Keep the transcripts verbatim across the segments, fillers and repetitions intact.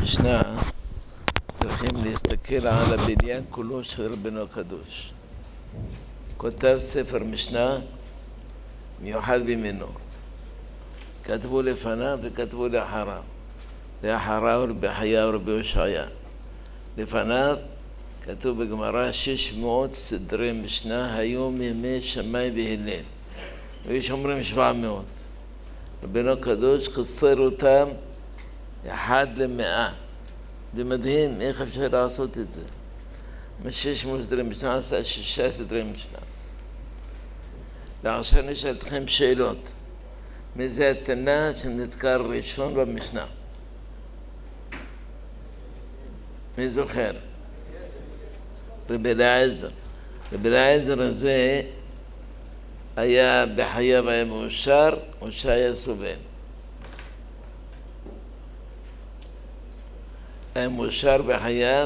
המשנה צריכים להסתכל על הבניין כולו של רבנו הקדוש. כותב ספר משנה מיוחד במינו. כתבו לפניו וכתבו לאחריו. לאחריו רבי חייא ורבי הושעיה. לפניו כתוב בגמרא שש מאות סדרי משנה היו מימי שמאי והלל. ויש אומרים שבע מאות. רבנו הקדוש חסר אותם אחד למאה. זה מדהים איך אפשר לעשות את זה. משש מאות סדרי משנה עשה שישה סדרי משנה. ועכשיו נשאל אתכם שאלות. מי זה התנא שנזכר ראשון במשנה? מי זוכר? רבי אליעזר. רבי אליעזר הזה היה בחייו היה מאושר, או שהיה סובל. היה מאושר בחייו,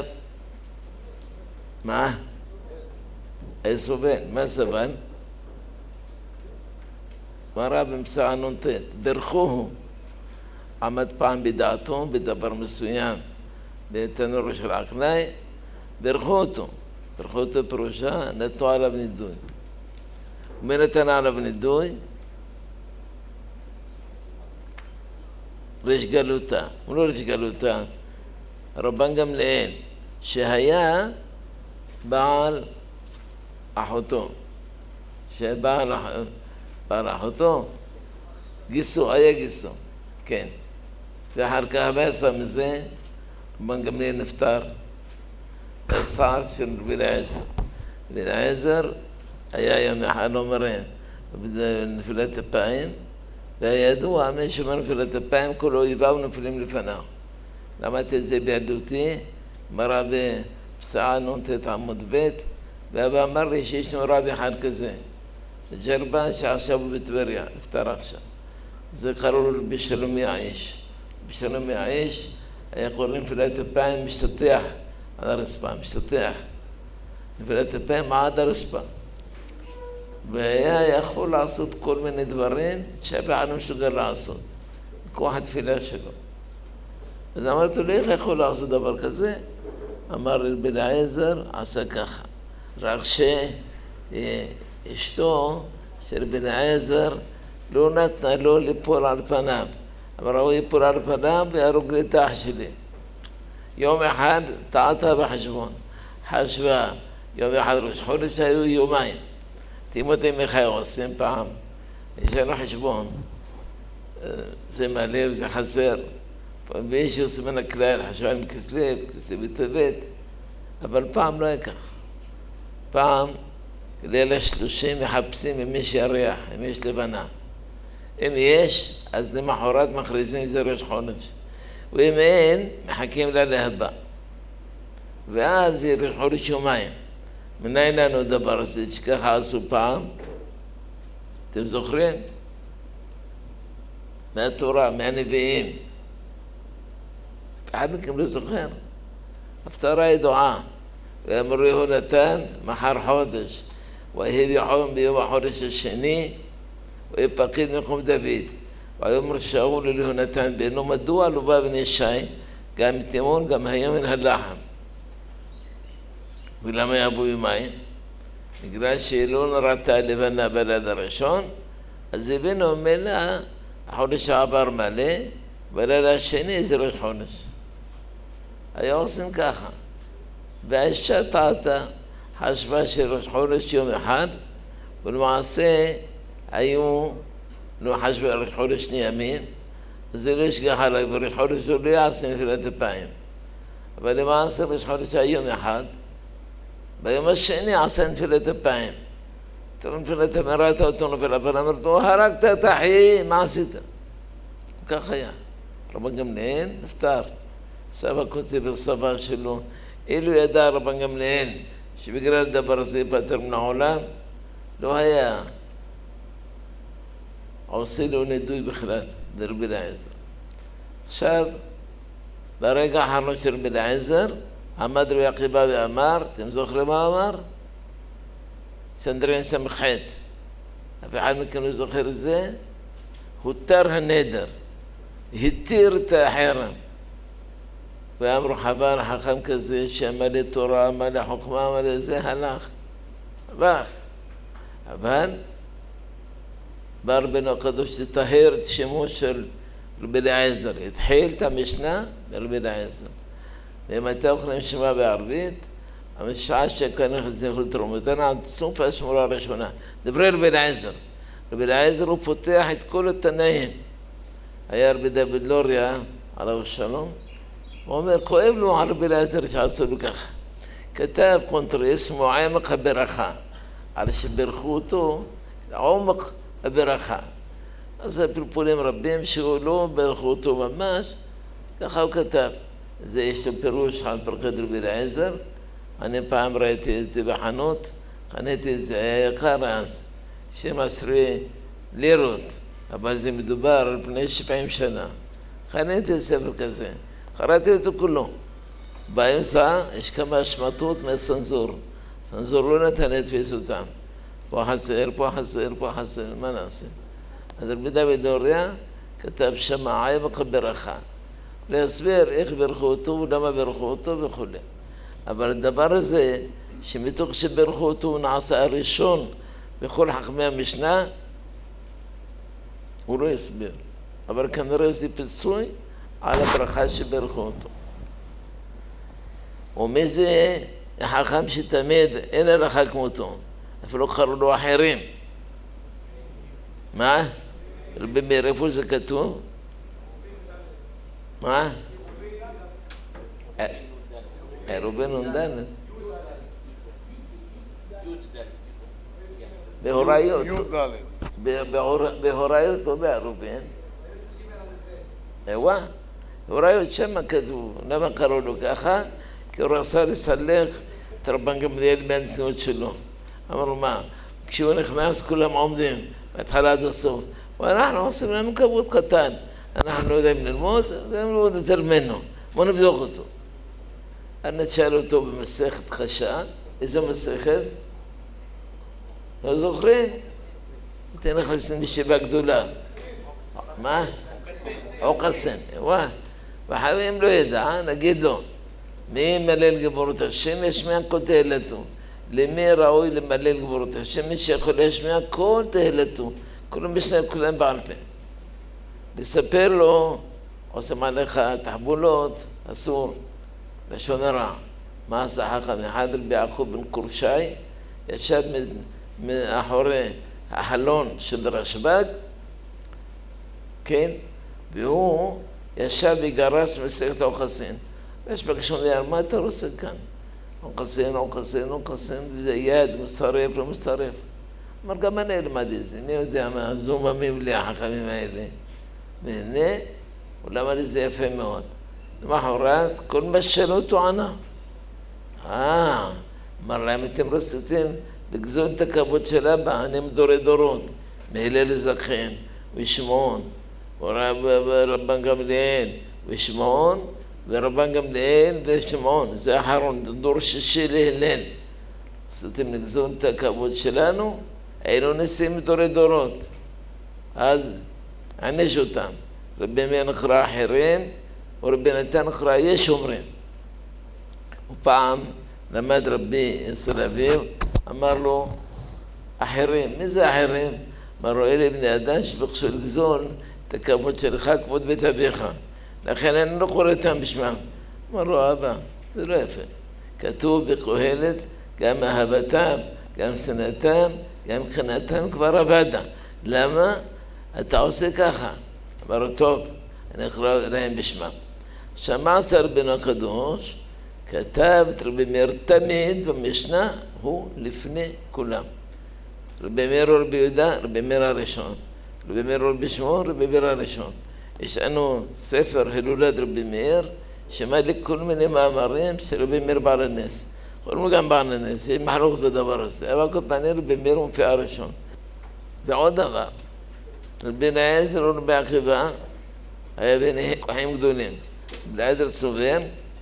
מה? היה סובל. מה סבל? מראה במסע נ"ט, ברכוהו. עמד פעם בדעתו, בדבר מסוים, בתנור של עקנאי, ברכו אותו. ברכו אותו פירושה, נתנו עליו נידוי. ומי נתן עליו נידוי? ריש גלותה. הוא לא ריש גלותה, רבן גמליאל, שהיה בעל אחותו. שבעל בעל אחותו, גיסו, היה גיסו, כן. ואחר כך בעשה מזה, רבן גמליאל נפטר. בצער של רבי אליעזר. רבי אליעזר היה יום אחד לא מראה בנפילת אפיים, והיה ידוע מי שאומר נפילת אפיים כל אויביו נופלים לפניו. למדתי את זה בילדותי, מראה בפסעה נ"ט עמוד ב', ואבא אמר לי שיש לנו רב אחד כזה, בג'רבה שעכשיו הוא בטבריה, נפטר עכשיו. זה קראו לו רבי שלום יעיש. רבי שלום יעיש היה קורא נפילת אפיים משתטח על הרצפה, משתטח. נפילת אפיים עד הרצפה. והיה יכול לעשות כל מיני דברים שאף אחד לא מסוגל לעשות, בכוח התפילה שלו. אז אמרתי לו, איך יכול לעשות דבר כזה? אמר רבי אליעזר, עשה ככה. רק שאשתו של רבי אליעזר לא נתנה לו ליפול על פניו. אמרה, הוא ייפול על פניו ויהרוג לי את אח שלי. יום אחד טעתה בחשבון. חשבה, יום אחד ראש חודש היו יומיים. תראו אותם איך היו עושים פעם. יש לנו חשבון. זה מלא וזה חסר. ויש עושים מן הכלל, חשבה עם כסלו, כסלו בטבת. אבל פעם לא היה כך. פעם, ליל השלושים מחפשים אם יש ירח, אם יש לבנה. אם יש, אז למחרת מכריזים זה ראש חודש. ואם אין, מחכים לה הבא. ואז זה ראש חודש יומיים. מנין לנו דבר הזה, שככה עשו פעם? אתם זוכרים? מהתורה, מהנביאים. אחד מכם לא זוכר. הפטרה ידועה. ואמרו יהונתן, מחר חודש. ויהי ביום ביום החודש השני, ויהי פקיד מלכות דוד. ויאמר שאול אל יהונתן בנו, מדוע לא בא בני ישי, גם תימון, גם היום מן הלחם. ולמה יבוא יומיים? בגלל שלא נראתה לבנה בלילה הראשון, אז הבאנו אומר לה, החודש העבר מלא, בלילה השני זה ראש חודש. היה עושים ככה. והאישה טעתה, חשבה שראש חודש יום אחד, ולמעשה היו, לא חשבו על ראש חודש שני ימים, אז זה לא ישגח עליי, וראש חודש הוא לא יעשה נפילת אפיים. אבל למעשה ראש חודש היה יום אחד, ביום השני עשה נפילת אפיים. אתה נפילת אפיים, ראית אותו נפיל אפיים, אמרת לו, הרגת את אחי, מה עשית? כך היה. רבן גמליאל נפטר. סבא כותב בסבא שלו, אילו ידע רבן גמליאל שבגלל דבר הזה ייפטר מן העולם, לא היה עושה לו נידוי בכלל, לרבי אליעזר. עכשיו, ברגע האחרון של רבי אליעזר, עמד רבי עקיבא ואמר, אתם זוכרים מה אמר? סנהדרין ס"ח. אף אחד מכם לא זוכר את זה? הותר הנדר, התיר את החרם. ואמרו חבל חכם כזה שמלא תורה, מלא חוכמה, מלא זה, הלך, הלך. אבל בא רבנו הקדוש לטהר את שמו של רבי אליעזר, התחיל את המשנה ברבי אליעזר. ואם אתם אוכלים שמע בערבית, המשעה שכאן יחזירו לתרומתנו עד סוף השמורה הראשונה. דברי רבי אליעזר. רבי אליעזר הוא פותח את כל התנאים. היה רבי דוד לוריה, עליו השלום, הוא אומר, כואב לו על רבי אליעזר שעשו לו ככה. כתב קונטריס מועמק הברכה, על שברכו אותו, עומק הברכה. אז זה פלפולים רבים שהוא לא ברכו אותו ממש, ככה הוא כתב. זה יש לו פירוש על פרקי רבי אליעזר. אני פעם ראיתי את זה בחנות, קניתי את זה, היה יקר אז, שתים עשרה לירות, אבל זה מדובר על פני שבעים שנה. קניתי ספר כזה, קראתי אותו כולו. באמצע יש כמה השמטות מהסנזור. סנזור לא נתן לתפיס אותם. פה חסר, פה חסר, פה חסר, מה נעשה? אז רבי דוד לוריה כתב שם עמק הברכה. להסביר איך ברכו אותו ולמה ברכו אותו וכו'. אבל הדבר הזה, שמתוך שברכו אותו הוא נעשה הראשון בכל חכמי המשנה, הוא לא יסביר. אבל כנראה זה פיצוי על הברכה שברכו אותו. ומזה החכם שתמיד אין הלכה כמותו, אפילו קראו לו אחרים. מה? רבי מאיר, איפה זה כתוב? מה? רובנו דלת. בהוריות. בהוריות או בערובין? איווה. בהוריות שמה כתוב. למה קראו לו ככה? כי הוא רצה לסלח את רבן גמליאל מהנשיאות שלו. אמרו מה? כשהוא נכנס כולם עומדים, בהתחלה עד הסוף. ואנחנו עושים לנו כבוד קטן. אנחנו לא יודעים ללמוד, גם לא יודעים יותר ממנו. בואו נבדוק אותו. אני תשאל אותו במסכת חשן, איזו מסכת? לא זוכרים? אתם נכנסים בישיבה גדולה. מה? עוקסם. וואה. וחייבים לא ידע, נגיד לו, מי מלל גבורות השם ישמיע כל תהילתו. למי ראוי למלל גבורות השם? מי שיכול להשמיע כל תהילתו. כולם משנה, כולם בעל פה. לספר לו, עושים עליך תחבולות, אסור. לשון הרע. מה עשה חכם? אחד רבי יעקב בן קורשי, ישב מאחורי החלון של רשב"ג, כן? והוא ישב וגרס מסכת עוקסין. רשב"ג שומע, מה אתה רוצה כאן? עוקסין, עוקסין, עוקסין, וזה יד, מסרף, לא מסרף. אמר, גם אני אלמד את זה, אני יודע מה, הזוממים לי החכמים האלה. והנה, הוא למד את זה יפה מאוד. למחרת, כל מה שלא טוענה. אה, אמר להם, אתם רציתם לגזול את הכבוד של אבא, אני מדורי דורות, מהלל זקן, ושמעון, ורבן גמליאל, ושמעון, ורבן גמליאל ושמעון. זה האחרון, דור שישי להלל. רציתם לגזול את הכבוד שלנו, היינו נשיאים מדורי דורות. אז ענש אותם. רבי מאיר נקרא אחרים, ורבי נתן נקרא יש אומרים. ופעם למד רבי ישראל אביב, אמר לו, אחרים, מי זה אחרים? אמר לו, אלה בני אדם שבקשו לגזול את הכבוד שלך, כבוד בית אביך. לכן אני לא קורא אותם בשמם. אמר לו, אבא, זה לא יפה. כתוב בקהלת, גם אהבתם, גם שנאתם, גם קנאתם כבר עבדה. למה? אתה עושה ככה. אמר לו, טוב, אני אקרא להם בשמם. שמע עשה רבנו הקדוש, כתב את רבי מאיר תמיד במשנה, הוא לפני כולם. רבי מאיר הוא רבי יהודה, רבי מאיר הראשון. רבי מאיר הוא רבי שמעון, רבי מאיר הראשון. יש לנו ספר הילולת רבי מאיר, שמעלה כל מיני מאמרים של רבי מאיר בעל הנס. קוראים גם בעל הנס, יש מחלוקת בדבר הזה. אבל כל פעמים רבי מאיר הוא מופיע הראשון. ועוד דבר, רבי אליעזר הוא רבי עקיבא, היה בין כוחים גדולים. רבי אליעזר סובר,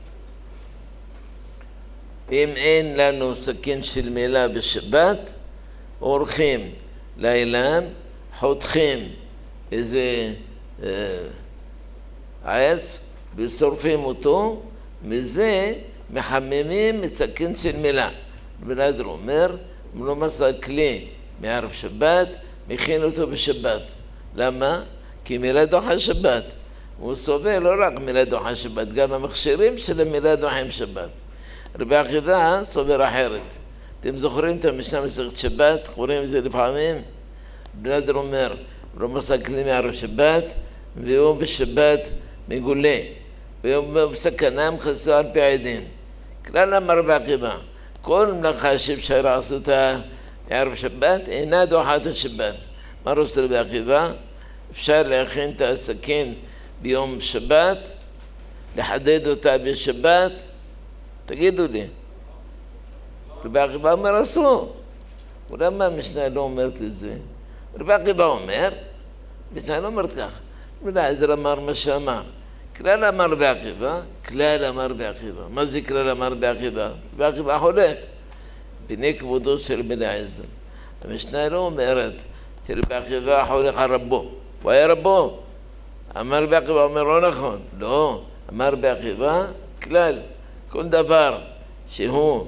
אם אין לנו סכין של מילה בשבת, עורכים לאילן, חותכים איזה אה, עץ ושורפים אותו, מזה מחממים מסכין של מילה. רבי אליעזר אומר, אם לא מסר כלי מערב שבת, מכין אותו בשבת. למה? כי מילה דוחה שבת. הוא סובל לא רק מילה דוחה שבת, גם המכשירים של המילה דוחים שבת. רבי עקיבא סובר אחרת. אתם זוכרים את המשנה מסכת שבת? קוראים את זה לפעמים? רבי אליעזר אומר, לא מסר כלי מערב שבת, והוא בשבת מגולה. והוא בסכנה מכסו על פי העדים. כלל אמר רבי עקיבא, כל מלאכה שאפשר לעשות אותה מערב שבת אינה דוחה את השבת. מה רוצה רבי עקיבא? אפשר להכין את הסכין ביום שבת, לחדד אותה בשבת, תגידו לי. רבי עקיבא אומר אסור. ולמה המשנה לא אומרת את זה? רבי עקיבא אומר, המשנה לא אומרת כך. רבי אליעזר אמר מה שאמר. כלל אמר רבי עקיבא, כלל אמר רבי עקיבא. מה זה כלל אמר רבי עקיבא? רבי עקיבא חולק. בני כבודו של רבי אליעזר. המשנה לא אומרת, רבי עקיבא חולק על רבו. הוא היה רבו. אמר רבי עקיבא, אומר לא נכון. לא, אמר רבי עקיבא, כלל. כל דבר שהוא,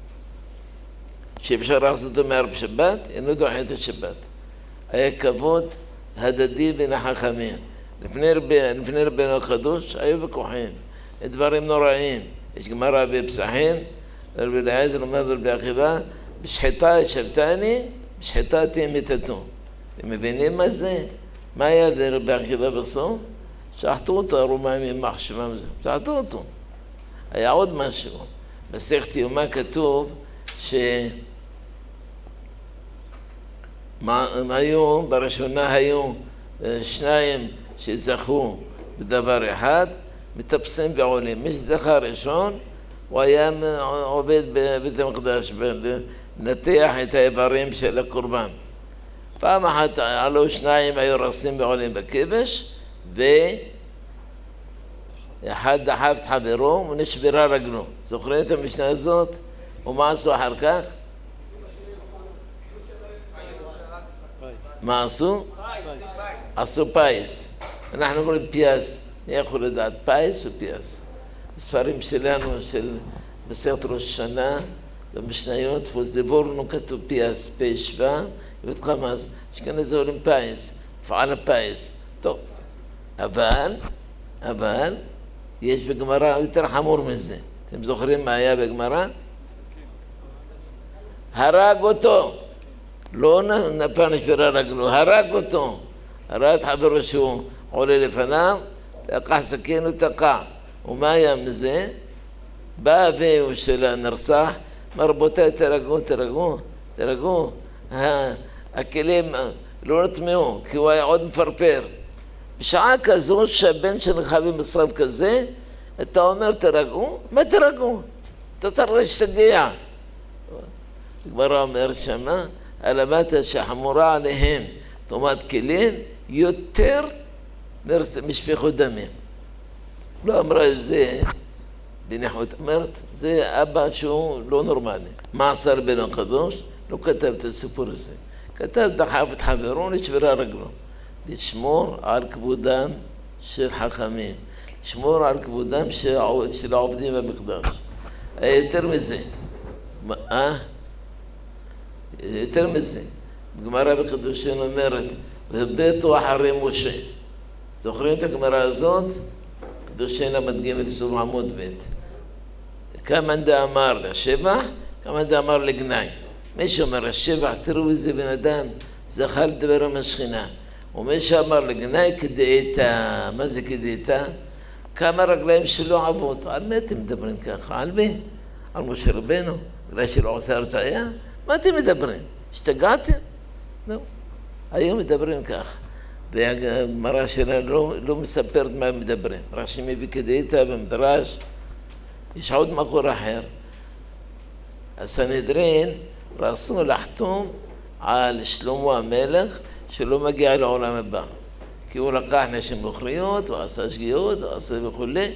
שאפשר לעשות אותו מערב שבת, אינו דוחה את השבת. היה כבוד הדדי בין החכמים. לפני רבינו הקדוש היו ויכוחים, דברים נוראים. יש גמרא בפסחים, רבי אליעזר אומר לרבי עקיבא, בשחיטה ישבתני, בשחיטה תהיה מיתתו. אתם מבינים מה זה? מה היה לרבי עקיבא בסוף? שחטו אותו הרומאים יימח שמם זה, שחטו אותו. היה עוד משהו. מסכת יומא כתוב ש... מה היו? בראשונה היו שניים שזכו בדבר אחד, מטפסים ועולים. מי שזכה ראשון, הוא היה עובד בבית המקדש, לנתח את האיברים של הקורבן. פעם אחת עלו שניים, היו רצים ועולים בכבש, ואחד דחף את חברו ונשברה רגלו. זוכרים את המשנה הזאת? ומה עשו אחר כך? מה עשו? עשו פייס. אנחנו קוראים פייס. אני יכול לדעת פייס או פייס. בספרים שלנו, של מסכת ראש השנה, במשניות, פוזדבורנו כתוב פייס, פי שבע, ובתך מאז, שכן איזה עולים פייס, פעל הפייס. טוב, אבל, אבל, יש בגמרא יותר חמור מזה. אתם זוכרים מה היה בגמרא? הרג אותו. לא נפל נשברה רגלו, הרג אותו. הרג את חברו שהוא עולה לפניו, לקח סכין ותקע. ומה היה מזה? בא אביהו של הנרצח, אמר רבותיי, תרגעו, תרגעו, תרגעו. הכלים לא נטמעו, כי הוא היה עוד מפרפר. בשעה כזו שהבן שלך במצב כזה, אתה אומר תרגעו? מה תרגעו? אתה צריך להשתגע. הגמרא אומר שמה, הלמדת שחמורה עליהם תרומת כלים יותר משפיכות דמים. לא אמרה את זה בניחותא, אומרת, זה אבא שהוא לא נורמלי. מה עשה רבינו הקדוש? לא כתב את הסיפור הזה. כתב דחף את חברו, נשברה רגלו. לשמור על כבודם של חכמים. לשמור על כבודם של העובדים במקדש. יותר מזה. אה? יותר מזה. בגמרא בקדושין אומרת, וביתו אחרי משה. זוכרים את הגמרא הזאת? קדושין המדגים את סוף עמוד בית. כמה דאמר לשבח, כמה דאמר לגנאי. מי שאומר לשבח, תראו איזה בן אדם, זכה לדבר עם השכינה. ומי שאמר לגנאי כדאיתה, מה זה כדאיתה? כמה רגליים שלא עבוד. על מי אתם מדברים ככה? על מי? על משה רבנו? בגלל שלא עושה הרצאה? מה אתם מדברים? השתגעתם? לא. היום מדברים ככה. והגמרא שלנו לא, לא מספרת מה הם מדברים. רש"י מביא כדאיתה במדרש. יש עוד מקור אחר. הסנהדרין רצו לחתום על שלמה המלך שלא מגיע לעולם הבא. כי הוא לקח נשים נוכריות, הוא עשה שגיאות, הוא עשה וכולי.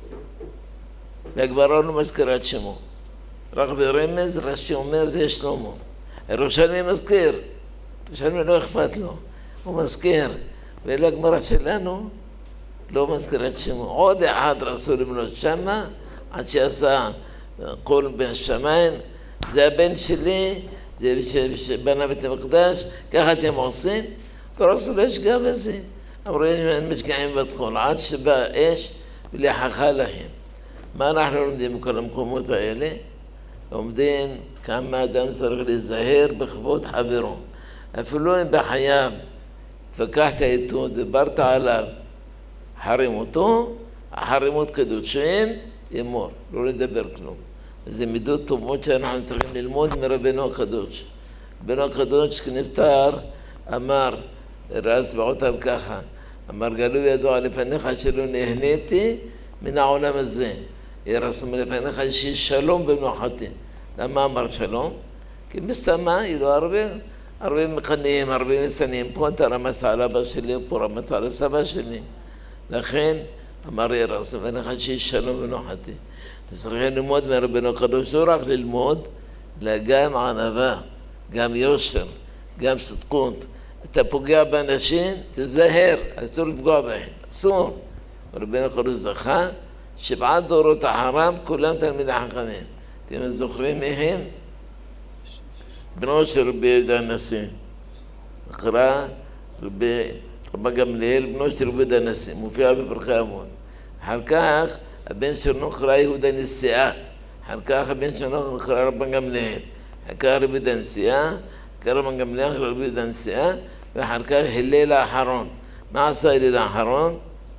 והגמרא לא מזכירה את שמו. רק ברמז רש"י אומר זה שלמה. ירושלמי מזכיר. ירושלמי לא אכפת לו. הוא מזכיר. ואלה הגמרא שלנו לא מזכירה את שמו. עוד אחד רצו למנות שמה, עד שעשה קול בין השמיים, זה הבן שלי, זה שבנה בית המקדש, ככה אתם עושים? תורה לא השגע בזה. אמרו, הם משגעים בתחול, עד שבא אש ולחכה להם. מה אנחנו לומדים בכל המקומות האלה? לומדים כמה אדם צריך להיזהר בכבוד חברו. אפילו אם בחייו התווכחת איתו, דיברת עליו, חרימותו, החרימות קדושים, ימור, לא לדבר כלום. זה מידות טובות שאנחנו צריכים ללמוד מרבנו הקדוש. רבנו הקדוש כנפטר אמר, ראה בעותיו ככה, אמר גלוי ידוע לפניך שלא נהניתי מן העולם הזה. ירסם לפניך שיש שלום במנוחתי. למה אמר שלום? כי מסתמה, יהיו לו הרבה, הרבה מכנים, הרבה מסנים. פה אתה רמס על אבא שלי, פה רמס על הסבא שלי. לכן אמר ירסם לפניך שיש שלום במנוחתי. צריכים ללמוד מרבנו הקדוש, לא רק ללמוד, אלא גם ענווה, גם יושר, גם צדקות. אתה פוגע באנשים, תזהר, אסור לפגוע בהם, אסור. רבנו הקדוש זכה, שבעה דורות אחריו, כולם תלמידי חכמים. אתם זוכרים מהם? בנו של רבי יהודה הנשיא. נקרא רבי גמליאל, בנו של רבי יהודה הנשיא, מופיע בפרחי אבות. אחר כך, הבן שלנו נקרא יהודה נשיאה. אחר כך הבן שלנו נקרא רבי גמליאל. אחר כך רבי יהודה נשיאה, אחר כך רבי גמליאל, רבי יהודה נשיאה, ואחר כך הלל האחרון. מה עשה הלל האחרון?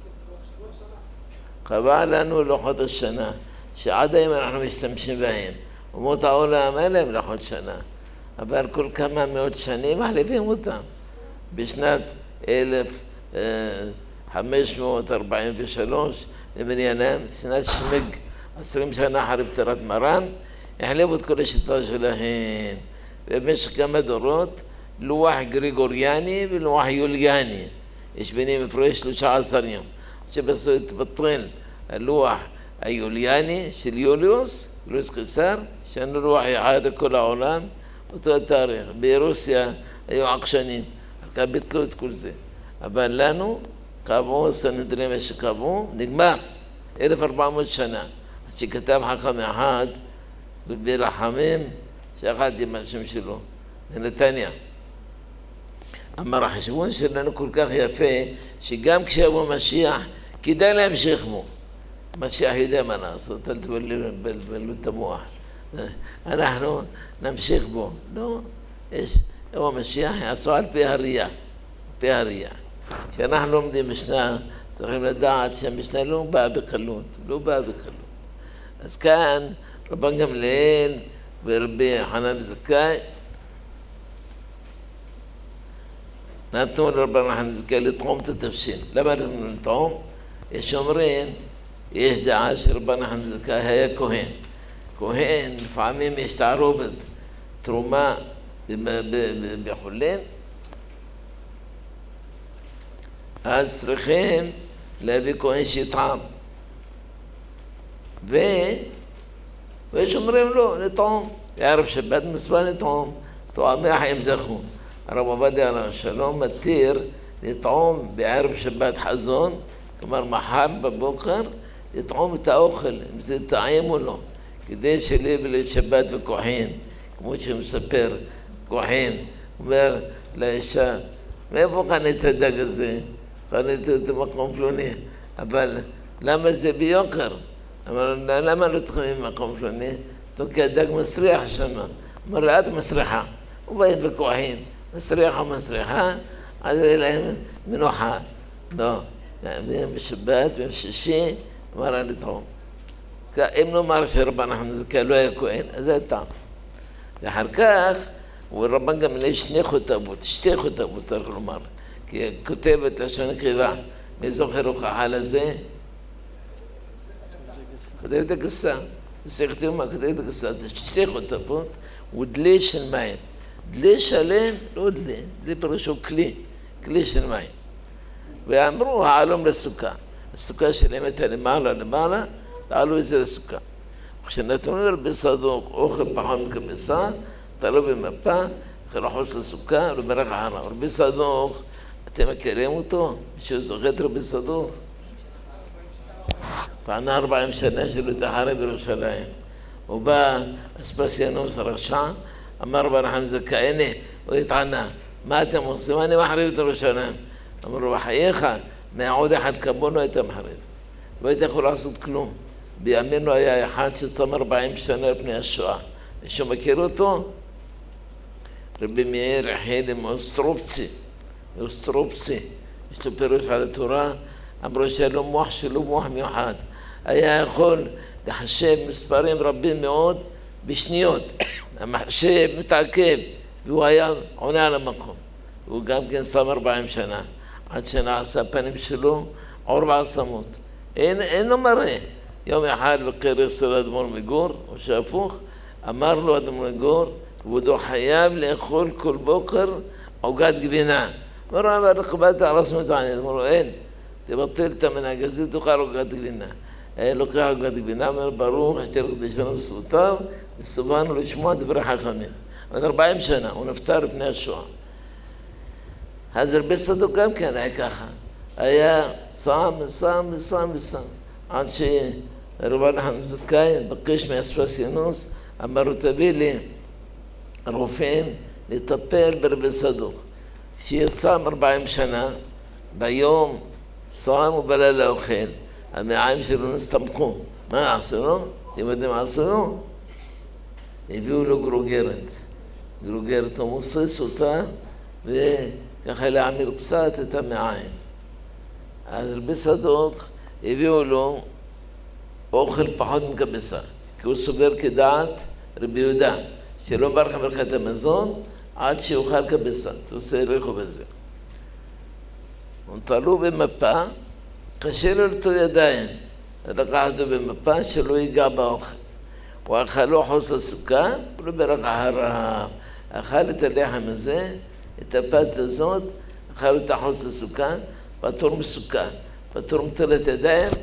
קבע לנו לוחות השנה, שעד היום אנחנו משתמשים בהם. אומות העולם אין להם לוחות שנה, אבל כל כמה מאות שנים מחליפים אותם. בשנת אלף חמש מאות ארבעים ושלוש, למניינם, שנת שמג, עשרים שנה אחרי פטירת מרן, החליפו את כל השיטה שלהם. במשך כמה דורות, לוח גריגוריאני ולוח יוליאני. יש ביניהם הפרש שלושה עשר יום. שבסוף התבטל הלוח היוליאני של יוליוס, יוליוס קיסר, שאנו לוח אחד לכל העולם, אותו התאריך. ברוסיה היו עקשנים, רק ביטלו את כל זה. אבל לנו קבעו סנהדרין מה שקבעו, נגמר, אלף וארבע מאות שנה. עד שכתב חכם אחד, רבי רחמים, שאחד עם השם שלו, בנתניה. אמר החשבון שלנו כל כך יפה, שגם כשיבוא משיח, כדאי להמשיך בו. משיח יודע מה לעשות, אל תבלבלו את המוח. אנחנו נמשיך בו. לא, יש, יבוא משיח, יעשו על פי הראייה. פי הראייה. כשאנחנו לומדים משנה, צריכים לדעת שהמשנה לא באה בקלות, לא באה בקלות. אז כאן, רבן גמליאל ורבי חנן בן זכאי, נתנו לרבן חנן בן זכאי לטעום את התבשיל. למה נתנו לטעום? יש אומרים, יש דעה שרבן חנן בן זכאי היה כהן. כהן, לפעמים יש תערובת, תרומה בחולין, אז צריכים להביא כהן שיטעם. ו... ויש אומרים לו, לטעום. בערב שבת מספר לטעום, טועמי החיים זכו. הרב עובדיה עליו השלום מתיר לטעום בערב שבת חזון, כלומר מחר בבוקר, לטעום את האוכל, אם זה טעים או לא, כדי שלי בליל שבת וכוחין, כמו שמספר, כוחין, אומר לאישה, מאיפה קנית את הדג הזה? קניתי אותו במקום פלוני, אבל למה זה ביוקר? אמר, למה לא תחמים במקום פלוני? כי הדג מסריח שם, אמר לה, את מסריחה, ובאים וכוחין, מסריח או מסריחה, אז יהיה להם מנוחה. לא, ביום בשבת, ביום שישי, אמר לה לטעום. אם נאמר שרבן חנן זכאי לא היה כהן, אז זה טעם. ואחר כך, ורבן גמליאל שני חוטבות, שתי חוטבות צריך לומר, כי כותבת לשון נקבה, מי זוכר הוכחה לזה? כותבת הגסה, מסכת יומא, כותבת הגסה, זה שתי חוטבות ודלי של מים. דלי שלם, לא דלי, דלי פירושו כלי, כלי של מים. ואמרו, העלום לסוכה. הסוכה שלהם הייתה למעלה למעלה, תעלו את זה לסוכה. כשנתנו לרבי סדוק אוכל פחות מכבשה, תעלו במפה, אחרי לחוץ לסוכה, וברך אחריו. רבי סדוק, אתם מכירים אותו? מישהו זוכר את רבי סדוק? טענה ארבעים שנה שלו תחרה בירושלים. הוא בא, אספסיאנוס הרשע, אמר ברחם זכאיני, הוא התענה, מה אתם עושים? אני מחריב את ירושלים. אמרו, בחייך, מעוד אחד כמונו היית מחריב. לא היית יכול לעשות כלום. בימינו היה אחד ששם ארבעים שנה לפני השואה. מישהו מכיר אותו? רבי מאיר יחיאל עם אוסטרופצי. אוסטרופצי. יש לו פירוש על התורה. אמרו שהיה לו מוח שלו מוח מיוחד. היה יכול לחשב מספרים רבים מאוד בשניות. המחשב מתעכב, והוא היה עונה על המקום. הוא גם כן שם ארבעים שנה. עד שנעשה הפנים שלו עור ועצמות. אין, אין לו מראה. יום אחד בקר אצל אדמו"ר מגור, או שהפוך, אמר לו אדמו"ר מגור, כבודו חייב לאכול כל בוקר עוגת גבינה. אמר לו, אבל לכבדת על עצמו תעניין. אמר לו, אין, תבטל את המנהג הזה, תאכל עוגת גבינה. לוקח עוגת גבינה, אומר, ברוך, שתלך לשנה בזכותיו, וסובלנו לשמוע דברי חכמים. עוד ארבעים שנה, הוא נפטר לפני השואה. אז רבי סדוק גם כן היה ככה. היה שם ושם ושם ושם. עד שרבן נחמן זכאי בקש מאספסיאנוס, אמר לו, תביא לי רופאים לטפל ברבי סדוק. כשיצם ארבעים שנה, ביום שם ובלילה אוכל. המעיים שלו נסתמכו. מה עשו לו? אתם יודעים מה עשו לו? הביאו לו גרוגרת. גרוגרת, הוא מוסס אותה, וככה להעמיר קצת את המעיים. אז רבי סדוק הביאו לו אוכל פחות מקבסה, כי הוא סובר כדעת רבי יהודה, שלא בא לכם ברכת המזון עד שיאכל קבסה, תעושה ריחו בזה. הוא תלו במפה, קשה לו לתו ידיים, לקח אותו במפה שלא ייגע באוכל. הוא אכל לו חוץ לסוכה, הוא לא ברך הרעב. אכל את הלחם הזה, את הפת הזאת, אכל אותה חוץ לסוכה, פטור מסוכה, פטור מטלת ידיים,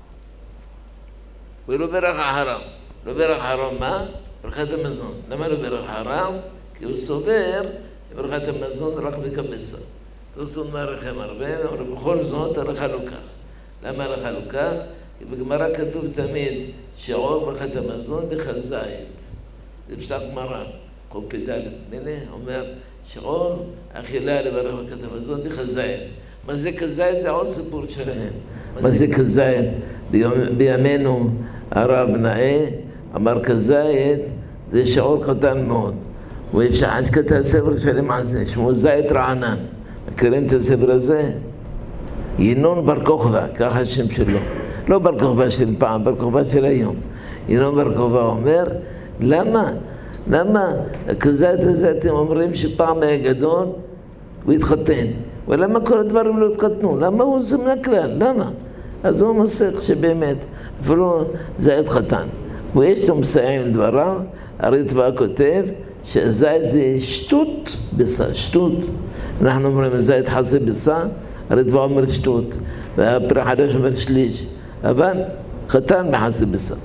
ולא ברך הרעב. לא ברך הרעב מה? ברכת המזון. למה לא ברך הרעב? כי הוא סובר ברכת המזון רק בקבסה. תעשו מערכם הרבה, אבל בכל זאת הלכה לו כך. למה הלכה לו כך? כי בגמרא כתוב תמיד שעור ברכת המזון בכזית. זה פסק גמרא, חוב פ"ד. מיני אומר שעור אכילה לברך ברכת המזון בכזית. מה זה כזית? זה עוד סיפור שלהם. מה זה כזית? בימינו הרב נאה אמר כזית זה שעור קטן מאוד. ואפשר עד כתב ספר שלם על זה, שמו זית רענן. מכירים את הספר הזה? ינון בר כוכבא, ככה השם שלו. לא בר כוכבא של פעם, בר כוכבא של היום. ינון בר כוכבא אומר, למה? למה הכזית הזה אתם אומרים שפעם היה גדול הוא התחתן? ולמה כל הדברים לא התחתנו? למה הוא זה מן הכלל? למה? אז הוא מסך שבאמת, אפילו זית חתן. ויש לו מסיים דבריו, הרטב"א כותב שהזית זה שטות בשר, שטות. אנחנו אומרים זית חסה בשר, הרטב"א אומר שטות, והפרח חדש אומר שליש, אבל חתן בחסה בשר.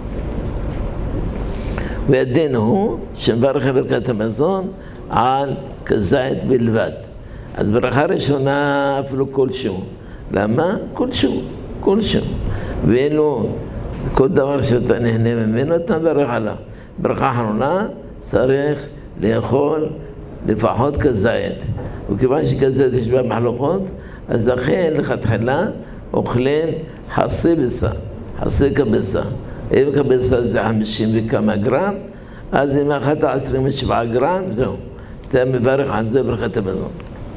וידנו הוא שמברך ברכת המזון על כזית בלבד. אז ברכה ראשונה אפילו כלשהו. למה? כלשהו, כלשהו. ואילו כל דבר שאתה נהנה ממנו, אתה מברך עליו. ברכה אחרונה צריך לאכול לפחות כזית. וכיוון שכזית יש בה מחלוקות, אז לכן לכתחילה אוכלים חצי בשר, חצי כבשה. אם כבשה זה חמישים וכמה גרם, אז אם אכלת עשרים ושבעה גרם, זהו. אתה מברך על זה ברכת המזון.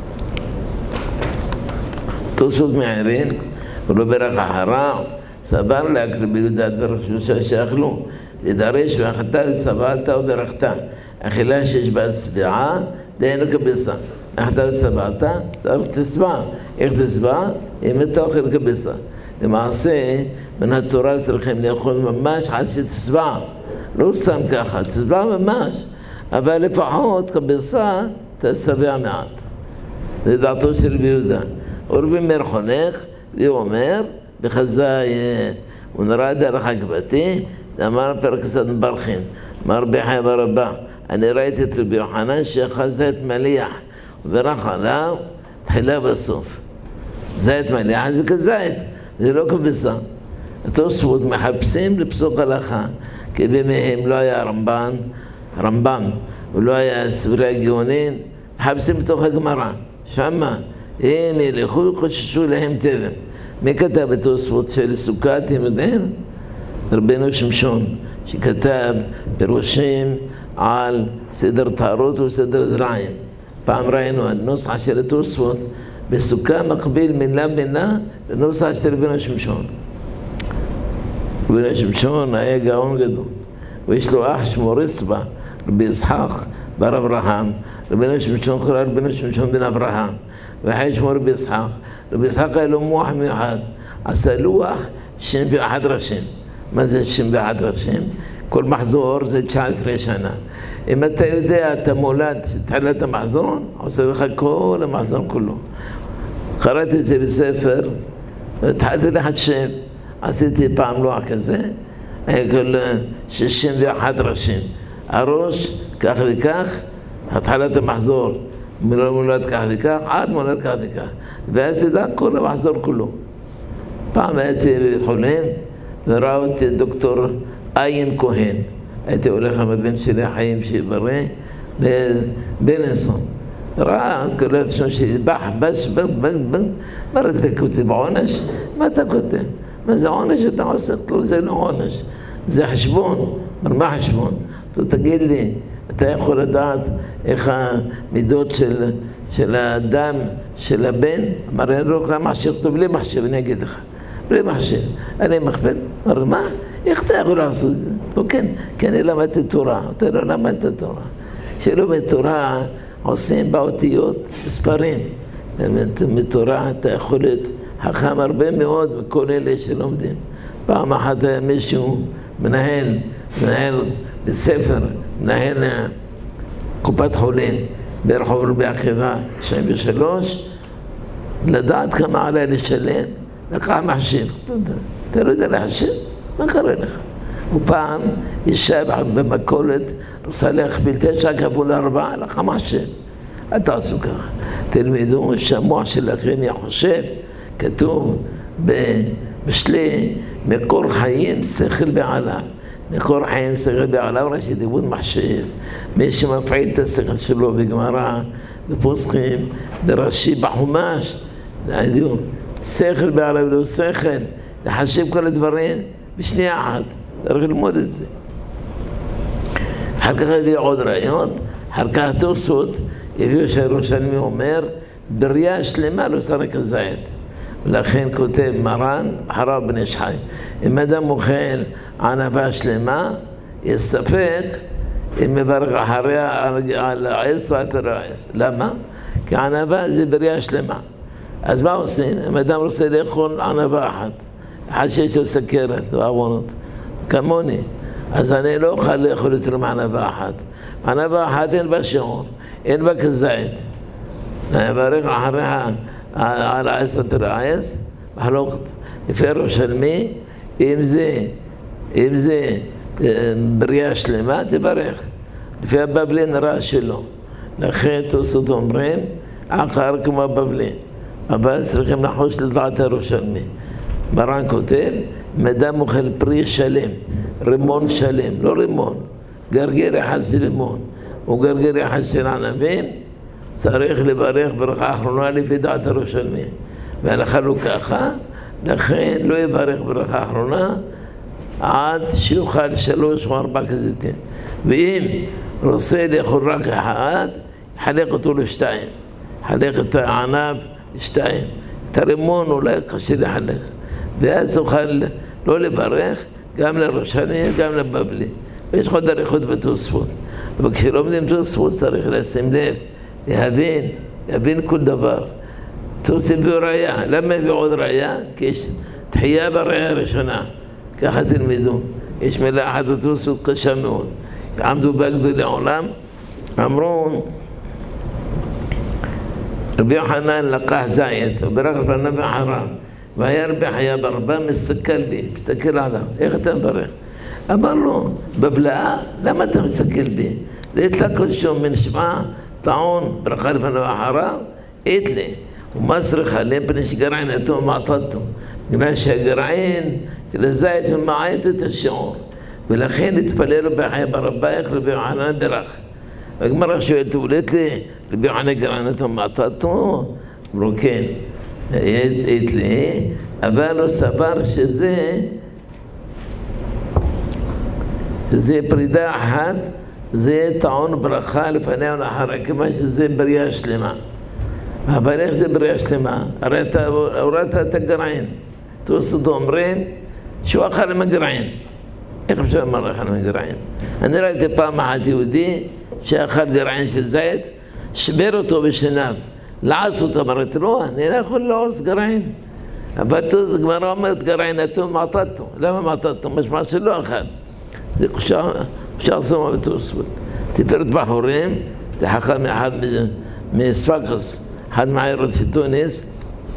תוספות מעירים, ולא ברך אחריו, סבר להקריב ביהודת ברך שלושה שאכלו, לדרש ואכלת וסבעת וברכת. אכילה שיש בה שבעה, דהיינו כבשה. אכלת וסבעת, צריך תשבע. איך תשבע? אם אתה אוכל כבשה. למעשה, בין התורה צריכים לאכול ממש עד שתשבע. לא שם ככה, תשבע ממש. אבל לפחות כבשה תשבע מעט. זה דעתו של ביהודה. ורבי מאיר חונך, והוא אומר, בחזית, הוא נראה דרך עקבתי, אמר פרק קצת מברכין, אמר רבי חי ברבא, אני ראיתי את רבי יוחנן שאכל זית מליח, וברך עליו, תחילה בסוף. זית מליח זה כזית, זה לא כבשה. התוספות מחפשים לפסוק הלכה, כי בימיהם לא היה רמב"ן, רמב"ם, ולא היה סברי הגאונים, מחפשים בתוך הגמרא, שמה, הם ילכו חוששו להם תבן. מי כתב בתוספות של סוכה, אתם יודעים? רבנו שמשון, שכתב פירושים על סדר טהרות וסדר זרעים. פעם ראינו הנוסח של התוספות, בסוכה מקביל מילה מילה לנוסח של רבנו שמשון. רבנו שמשון היה גאון גדול, ויש לו אח שמו רצבא, רבי יצחק בר אברהם. רבנו שמשון קרא רבנו שמשון בן אברהם, ואחי שמו רבי יצחק. רבי יצחק היה לו מוח מיוחד, עשה לוח שישים ואחד ראשים. מה זה שישים ואחד ראשים? כל מחזור זה תשע עשרה שנה. אם אתה יודע, אתה מולד, תחילת המחזור, עושה לך כל המחזור כולו. קראתי את זה בספר, התחלתי לחשב, עשיתי פעם לוח כזה, היה כל שישים ואחד ראשים. הראש, כך וכך, התחלת המחזור, מולד כך וכך, עד מולד כך וכך. ואז ידע כל המחזור כולו. פעם הייתי בבית חולים, וראו אותי דוקטור עין כהן. הייתי הולך עם הבן שלי החיים שיברא לבלינסון. ראה, קורא שם שבח, בש, בש, בש, בש. מה אתה כותב בעונש? מה אתה כותב? מה זה עונש? אתה עושה כלום, זה לא עונש. זה חשבון. מה חשבון? תגיד לי, אתה יכול לדעת איך המידות של, של האדם, של הבן? אמר, אין לו מחשב, טוב, בלי מחשב, אני אגיד לך. בלי מחשב. אני מכפל. אמר, מה? איך אתה יכול לעשות את זה? לא, כן, כי אני למדתי תורה. אתה לא למדת תורה. שלומד תורה עושים באותיות מספרים. מתורה אתה יכול להיות חכם הרבה מאוד מכל אלה שלומדים. פעם אחת היה מישהו מנהל, מנהל בספר, מנהל קופת חולים ברחוב רבי עקיבא תשעים ושלוש, לדעת כמה עליי לשלם, לקח מחשב. אתה לא יודע להחשב? מה קרה לך? ופעם אישה במכולת רוצה להכפיל תשע כפול ארבע, לקח מחשב. אל תעשו ככה. תלמדו שהמוח שלכם יחושב, כתוב בשלי מקור חיים שכל בעליו. מקור חיים שכל בעליו, ראשי דיבוד מחשב. מי שמפעיל את השכל שלו בגמרא, בפוסחים, ברש"י, בחומש, שכל בעליו לא שכל, לחשב כל הדברים בשנייה אחת, צריך ללמוד את זה. אחר כך הביא עוד ראיות, אחר כך התוספות, הביאו שהירושלמי אומר, בריאה שלמה לא שרק הזית. ולכן כותב מרן, אחריו בן איש חי. אם אדם אוכל ענבה שלמה, יש ספק אם מברך אחריה על העץ או על פרי העץ. למה? כי ענבה זה בריאה שלמה. אז מה עושים? אם אדם רוצה לאכול ענבה אחת, אחד שיש לו סכרת ועוונות, כמוני, אז אני לא אוכל לאכול יותר מענבה אחת. ענבה אחת אין בה שיעור, אין בה כזית. נברך אחריה על העץ או פרי העץ, מחלוקת. לפי ירושלמי, אם זה, אם זה בריאה שלמה, תברך. לפי הבבלי נראה שלא. לכן תוספות אומרים, עקר כמו הבבלי. אבל צריכים לחוש לדעת ירושלמי. מרן כותב, אדם אוכל פרי שלם, רימון שלם, לא רימון, גרגר אחד של רימון, או גרגר אחד של ענבים, צריך לברך ברכה אחרונה לפי דעת ירושלמי. והלכה לו ככה, לכן לא יברך ברכה אחרונה עד שיאכל שלוש או ארבע כזיתים. ואם רוצה לאכול רק אחד, יחלק אותו לשתיים. יחלק את הענב לשתיים. את הרימון אולי קשה לחלק. ואז אוכל לא לברך גם לירושלמי, גם לבבלי. ויש עוד אריכות בתוספות. אבל כשלומדים תוספות צריך לשים לב, להבין, להבין כל דבר. תוספות הביאו ראיה. למה הביאו עוד ראיה? כי יש תחייה בראיה הראשונה. ככה תלמדו. יש מילה אחת בתוספות קשה מאוד. עמדו בגדולי עולם, אמרו, רבי יוחנן לקח זית, וברך לפניו ואחריו. והיה רבי חיה ברבה מסתכל בי, מסתכל עליו, איך אתה מברך? אמר לו, בבלעה, למה אתה מסתכל בי? להתלה כל שום מנשמע טעון, ברכה לפניו ואחריו, עת לי. ומה צריכה? להם פני שגרעין אתו ומעטתו. בגלל שהגרעין לזית ומעט את השיעור. ולכן התפללו בחיי ברבייך רבי יוחנן ברך. הגמרא שואלת, הולדת לי רבי יוחנן גרענתו מעטתו? אמרו כן, את לי, אבל הוא סבר שזה זה פרידה אחת, זה טעון ברכה לפניה ולאחריה, כיוון שזה בריאה שלמה. אבל איך זה בריאה שלמה? הרי אתה הורדת את הגרעין. תוספות אומרים שהוא אכל עם הגרעין. איך אפשר לומר אכל עם הגרעין? אני ראיתי פעם אחת יהודי שאכל גרעין של זית, שבר אותו בשניו, לעס אותו, אמרתי לו, אני לא יכול לעוס גרעין. אבל תוספות גמרא אומרת גרעין נתו מעטתו. למה מעטתו? משמע שלא אכל. זה אפשר לעשות בתוספות. תפארת בחורים, תחכה מאחד מספקס, אחד מהעיירות של תוניס,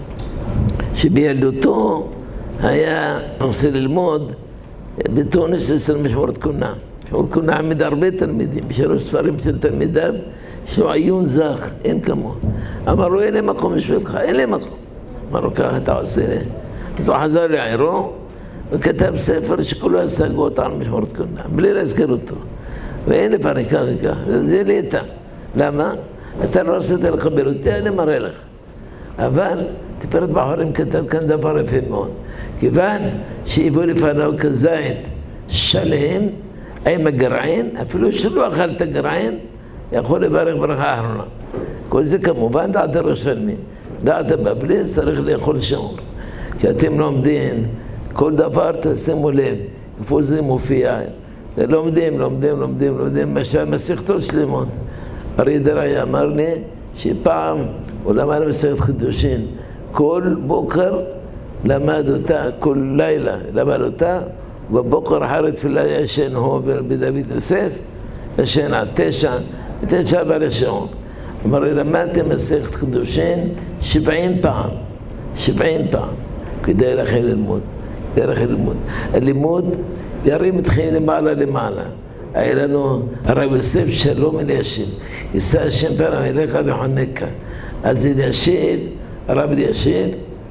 שבילדותו היה רוצה ללמוד בתוניס אצל משמורת כהונה. משמורת כהונה עמיד הרבה תלמידים, בשלוש ספרים של תלמידיו, שהוא עיון זך, אין כמוהו. אמר לו, אין לי מקום בשבילך, אין לי מקום. אמר לו, ככה אתה עושה לי. אז הוא חזר לעירו, וכתב ספר שכולו השגות על משמורת כהונה, בלי להזכיר אותו. ואין לפרש כך וכך, זה לי איתה. למה? אתה לא עשית לחבר אותי, אני מראה לך. אבל תפארת בחורים כתב כאן דבר יפה מאוד. כיוון שהיוו לפניו כזית שלם, עם הגרעין, אפילו שלא אכל את הגרעין, יכול לברך ברכה האחרונה. כל זה כמובן דעת הראשונים. דעת הבבלי צריך לאכול שיעור. כשאתם לומדים, כל דבר תשימו לב, איפה זה מופיע. לומדים, לומדים, לומדים, לומדים, מסכתות שלמות. אריה דרעי אמר לי שפעם הוא למד מסכת חידושין, כל בוקר למד אותה, כל לילה למד אותה, ובבוקר אחרי תפילה ישן הוא בדוד יוסף, ישן עד תשע, תשע בעלי שעון. אמר לי, למדתי מסכת חידושין שבעים פעם, שבעים פעם, כדי לכם ללמוד, כדי לכם ללמוד. הלימוד ירים אתכם למעלה למעלה. היה לנו הרב יוסף שלום אלישיב, יישא השם פניו אליך וחונקה. אז אלישיב, הרב אלישיב,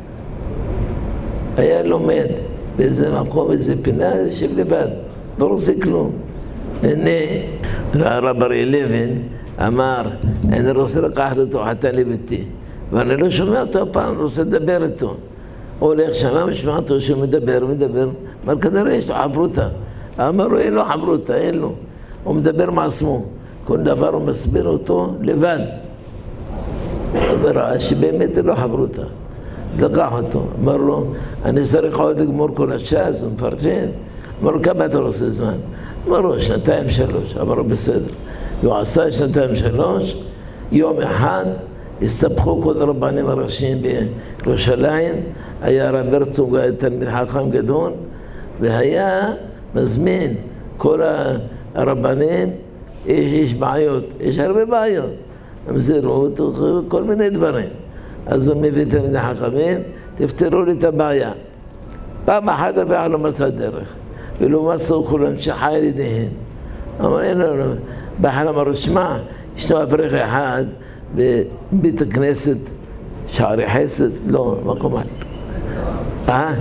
היה לומד באיזה מקום, באיזה פינה, יושב לבד, לא רוצה כלום. הנה, הרב אריה לוין אמר, אני רוצה לקחת אותו חתן לביתי, ואני לא שומע אותו פעם, רוצה לדבר איתו. הוא הולך שמה, משמע אותו שהוא מדבר, מדבר, אמר, כנראה יש לו חברותה. אמר לו, אין לו חברותה, אין לו. הוא מדבר מעצמו. כל דבר הוא מסביר אותו לבד. הוא ראה שבאמת אין לו חברותה. לקח אותו. אמר לו, אני צריך עוד לגמור כל השעה, הוא מפרשן. אמר לו, כמה אתה רוצה זמן? אמר לו, שנתיים שלוש. אמר לו, בסדר. הוא עשה שנתיים שלוש, יום אחד הסתבכו כל הרבנים הראשיים בירושלים, היה הרב הרצוג, תלמיד חכם גדול, והיה מזמין כל הרבנים, יש, יש בעיות, יש הרבה בעיות, המזירות, כל מיני דברים. אז הוא מביא תלמידי חכמים, תפתרו לי את הבעיה. פעם אחת אף לא מצא דרך, ולא מצאו כולם שחי לידיהם. אמר, אין לנו, בחלם הרשמה, ישנו אברך אחד בבית הכנסת, שערי חסד, לא, מקום אחר. אה?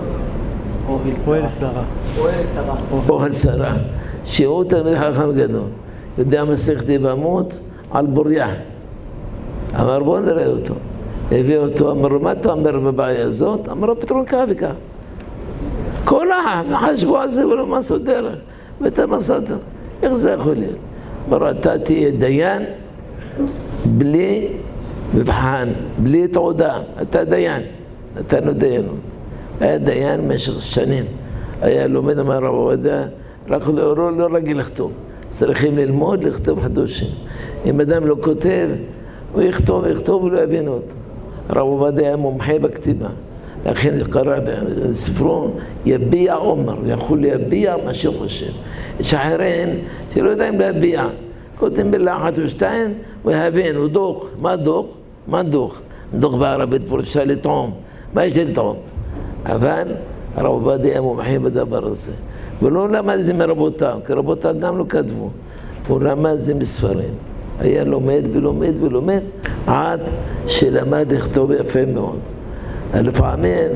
אוהל שרה. אוהל שרה. שהוא תלמיד חכם גדול. יודע מסכת יבמות על בוריה. אמר בוא נראה אותו. הביא אותו, אמר לו, מה אתה אומר בבעיה הזאת? אמר לו, פתרון כך וכך. כל העם, חשבו על זה ולא מסו דרך. ואתה מסעת. איך זה יכול להיות? אמר לו, אתה תהיה דיין בלי מבחן, בלי תעודה. אתה דיין. נתנו דיינות. היה דיין במשך שנים. היה לומד, אמר רב עובדיה, רק לא, לא רגיל לכתוב. צריכים ללמוד, לכתוב חדושים. אם אדם לא כותב, הוא יכתוב, יכתוב ולא יבינו אותו. רב עובדיה היה מומחה בכתיבה. לכן קרא לספרו, יביע עומר, יכול להביע מה שהוא חושב. יש אחרים שלא יודעים להביע. כותבים בלחת ושתיים, הוא יבין, הוא דוח. מה דוח? מה דוח? דוח בערבית פורשה לטעום. מה יש לטעום? אבל הרב עובדיה היה מומחה בדבר הזה. ולא למד זה מרבותיו, כי רבותיו גם לא כתבו. הוא למד זה מספרים. היה לומד ולומד ולומד, עד שלמד לכתוב יפה מאוד. לפעמים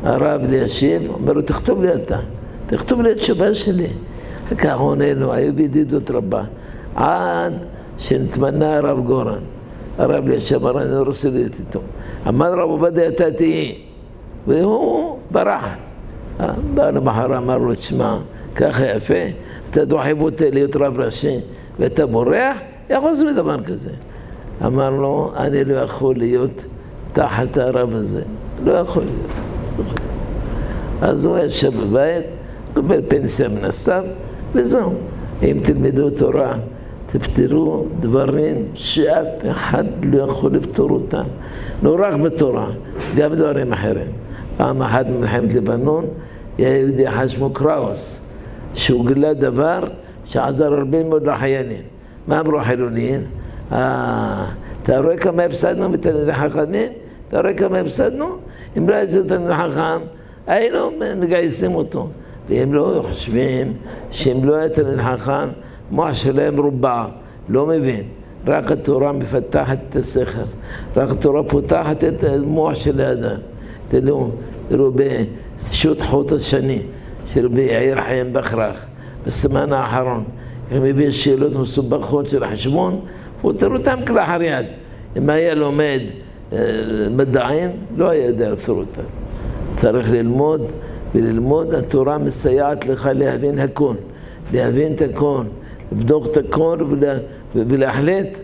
הרב לישיב, אומר לו, תכתוב לי אתה, תכתוב לי את תשובה שלי. כך הוא עונה לו, היו בידידות רבה, עד שנתמנה הרב גורן. הרב לישיב אמר, אני לא רוצה להיות איתו. אמר רב עובדיה, אתה תהי. והוא ברח. בא למחר, אמר לו, תשמע, ככה יפה, אתה דוחב אותי להיות רב ראשי, ואתה בורח, איך עושים דבר כזה? אמר לו, אני לא יכול להיות תחת הרב הזה. לא יכול להיות. אז הוא ישב בבית, קבל פנסיה מן הסתם, וזהו. אם תלמדו תורה, תפתרו דברים שאף אחד לא יכול לפתור אותם. לא רק בתורה, גם דברים אחרים. פעם אחת במלחמת לבנון, היה יהודי אחד שמו קראוס, שהוא גילה דבר שעזר הרבה מאוד לחיילים. מה אמרו החילונים? אה, אתה רואה כמה הפסדנו בתלמידי חכמים? אתה רואה כמה הפסדנו? אם לא היה זה תלמיד חכם, היינו מגייסים אותו. והם לא חושבים שאם לא היה תלמיד חכם, מוח שלהם רובע, לא מבין. רק התורה מפתחת את השכל, רק התורה פותחת את המוח של האדם. תראו, תראו בשו"ת חוט השני של רבי יאיר חיים בכרך, בסימן האחרון, הם הביאו שאלות מסובכות של החשבון, ופותרו אותם כלאחר יד. אם היה לומד מדעים, לא היה יודע לפתור אותם. צריך ללמוד, וללמוד התורה מסייעת לך להבין הכל, להבין את הכל, לבדוק את הכל ולה, ולהחליט.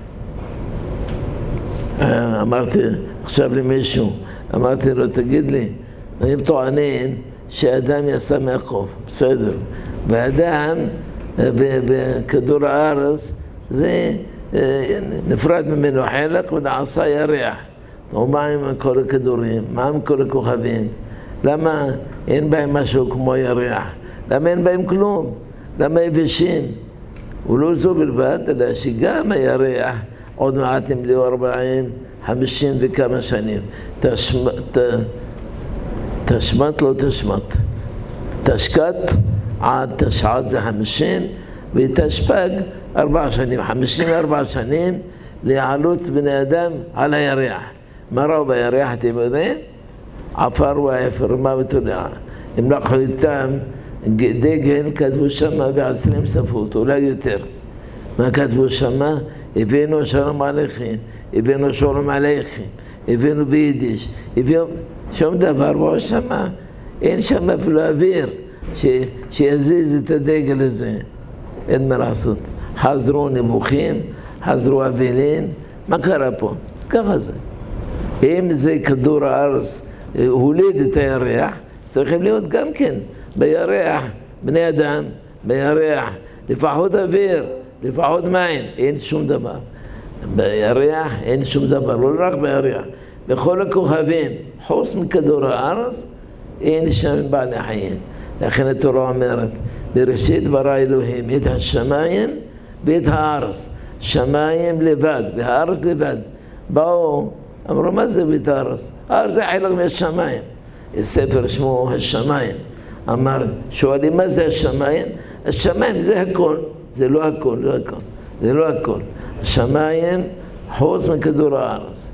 אמרתי עכשיו למישהו, אמרתי לו, תגיד לי, הם טוענים שאדם יצא מהחוף, בסדר. ואדם בכדור הארץ זה נפרד ממנו חלק ונעשה ירח. ומה עם כל הכדורים? מה עם כל הכוכבים? למה אין בהם משהו כמו ירח? למה אין בהם כלום? למה יבשים? ולא זו בלבד, אלא שגם הירח עוד מעט ימלאו ארבעים, חמישים וכמה שנים. תשמט, תשמט לא תשמט. תשקט עד תשעט זה חמישים, ותשפג ארבע שנים, חמישים וארבע שנים להעלות בני אדם על הירח. מה ראו בירח, אתם יודעים? עפר ואפר, מה ותולעה. הם לקחו איתם דגל, כתבו שמה בעשרים שפות, אולי יותר. מה כתבו שמה? הבאנו שלום עליכם, הבאנו שלום עליכם, הבאנו ביידיש, הבאנו שום דבר בו שמה. אין שם אפילו אוויר ש... שיזיז את הדגל הזה. אין מה לעשות. חזרו נבוכים, חזרו אבלים, מה קרה פה? ככה זה. אם זה כדור הארץ הוליד את הירח, צריכים להיות גם כן בירח, בני אדם, בירח, לפחות אוויר, לפחות מים, אין שום דבר. בירח אין שום דבר, לא רק בירח. בכל הכוכבים, חוץ מכדור הארץ, אין שם בעלי חיים. לכן התורה אומרת, בראשית ברא אלוהים את השמיים ואת הארץ. שמיים לבד, והארץ לבד. באו, אמרו, מה זה ואת הארץ? הארץ זה חלק מהשמיים. ספר שמו השמיים. אמר, שואלים מה זה השמיים? השמיים זה הכל. זה לא הכל, לא הכל. זה לא הכל. השמיים חוץ מכדור הארץ.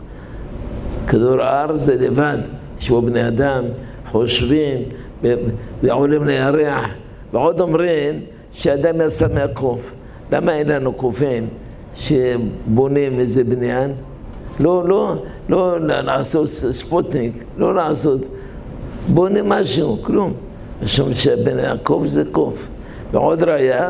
כדור הארץ זה לבד. שבו בני אדם חושבים ועולים לירח. ועוד אומרים שאדם יצא מהקוף. למה אין לנו קופים שבונים איזה בניין? לא, לא, לא לעשות ספוטניק, לא לעשות, בונים משהו, כלום. משום שבן הקוף זה קוף. ועוד ראיה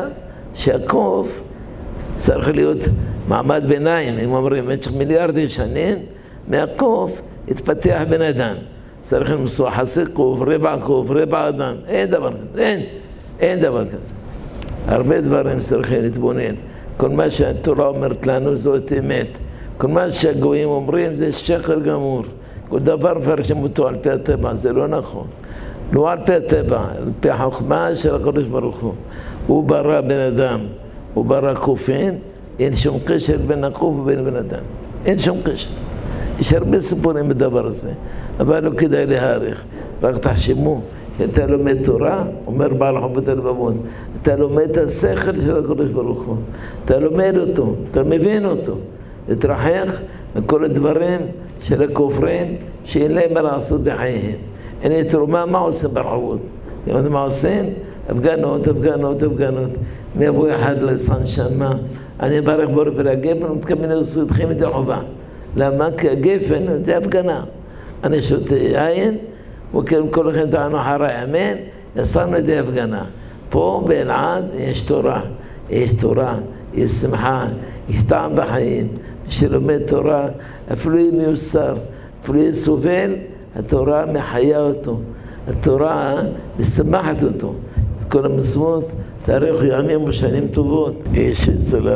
שהקוף צריך להיות מעמד ביניים, אם אומרים, במשך מיליארדי שנים, מהקוף התפתח בן אדם. צריך למסוע חצי קוף, רבע קוף, רבע אדם, אין דבר כזה, אין, אין דבר כזה. הרבה דברים צריכים להתבונן. כל מה שהתורה אומרת לנו זאת אמת. כל מה שהגויים אומרים זה שקר גמור. כל דבר מפרשים אותו על פי הטבע, זה לא נכון. לא על פי הטבע, על פי החוכמה של הקדוש ברוך הוא. הוא ברא בן אדם, הוא ברא קופים, אין שום קשר בין הקוף ובין בן אדם. אין שום קשר. יש הרבה סיפורים בדבר הזה, אבל לא כדאי להעריך. רק תחשבו, שאתה לומד תורה, אומר בעל חובות הלבבות, אתה לומד את השכל של הקדוש ברוך הוא. אתה לומד אותו, אתה מבין אותו. להתרחק מכל הדברים של הכופרים שאין להם מה לעשות בחייהם. הנה תרומה, מה עושים ברחובות? אתם יודעים מה עושים? הפגנות, הפגנות, הפגנות. מי יבוא אחד לסן שמה, אני אברך בורא ולגפן, ומתכוון לסודחים את החובה. למה? כי הגפן זה הפגנה. אני שותה יין, וכל לכם טענו אחרי, אמן, יסרנו את זה הפגנה. פה באלעד יש תורה, יש תורה, יש שמחה, יש טעם בחיים. מי שלומד תורה, אפילו אם מיוסר, אפילו אם סובל, התורה מחיה אותו. התורה משמחת אותו. כל המצוות, תאריך ימים ושנים טובות. יש אצל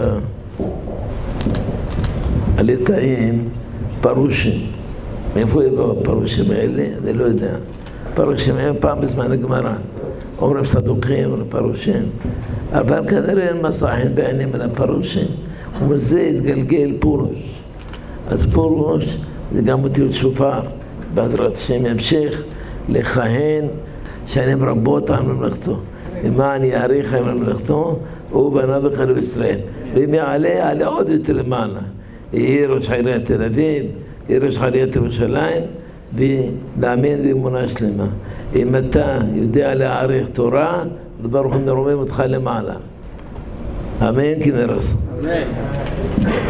הליטאים פרושים. מאיפה יבואו הפרושים האלה? אני לא יודע. פרושים הם פעם בזמן הגמרא. אומרים סדוקים, אומרים פרושים. אבל כנראה אין מסכים בעינים על הפרושים. ומזה התגלגל פורוש. אז פורוש זה גם אותיות שופר. בעזרת השם ימשיך לכהן שנים רבות על ממלכתו. למען יאריך עם ממלכתו, הוא בנה בחלו ישראל. ואם יעלה, יעלה עוד יותר למעלה. יהיה ראש עיריית תל אביב, יהיה ראש עיריית ירושלים, ולהאמין באמונה שלמה. אם אתה יודע להעריך תורה, ברוך הוא מרומם אותך למעלה. אמן כי נראה. אמן.